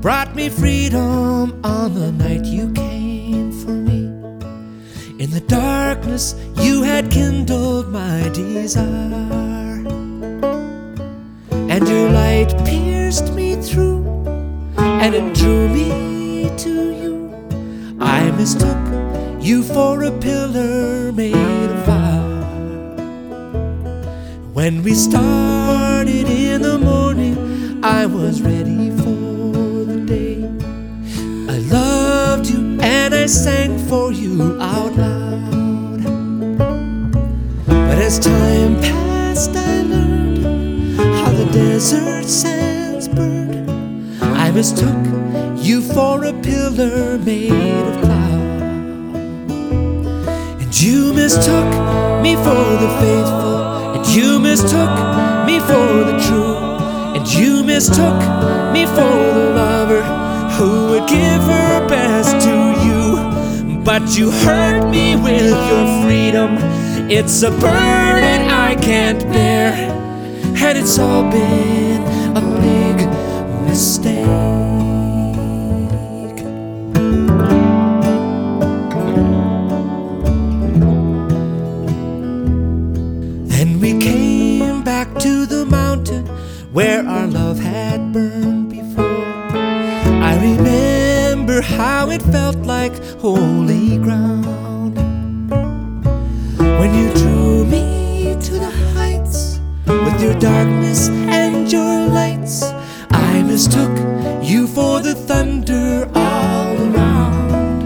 brought me freedom on the night you came for me. In the darkness you had kindled my desire, and your light pierced me through, and it drew me to you. I mistook you for a pillar made of fire. When we started in the morning, I was ready for the day. I loved you and I sang for you out loud. But as time passed, I learned how the desert sands burned. I mistook you for a pillar made of cloud. And you mistook me for the faithful, and you mistook me for the true, and you mistook me for the lover who would give her best to you. But you hurt me with your freedom. It's a burden I can't bear, and it's all been a big mistake. Then we came back to the mountain where our love had burned before. I remember how it felt like holy ground when you drew me to the heights with your darkness and your lights. I mistook you for the thunder all around.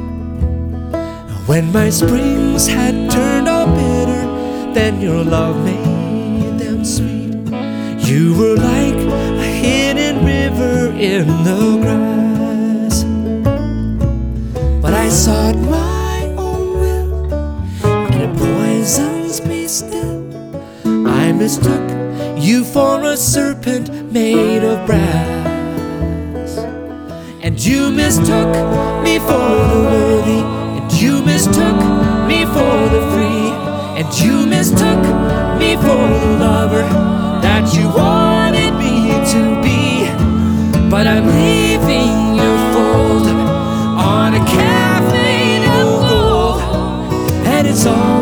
When my springs had turned all bitter, then your love made them sweet. You were like a hidden river in the grass. But I sought my own will, and it poisons me still. I mistook you for a serpent made of brass. And you mistook me for the worthy, and you mistook me for the free, and you mistook me for the lover that you wanted me to be. But I'm leaving your fold on a cafe of gold, and it's all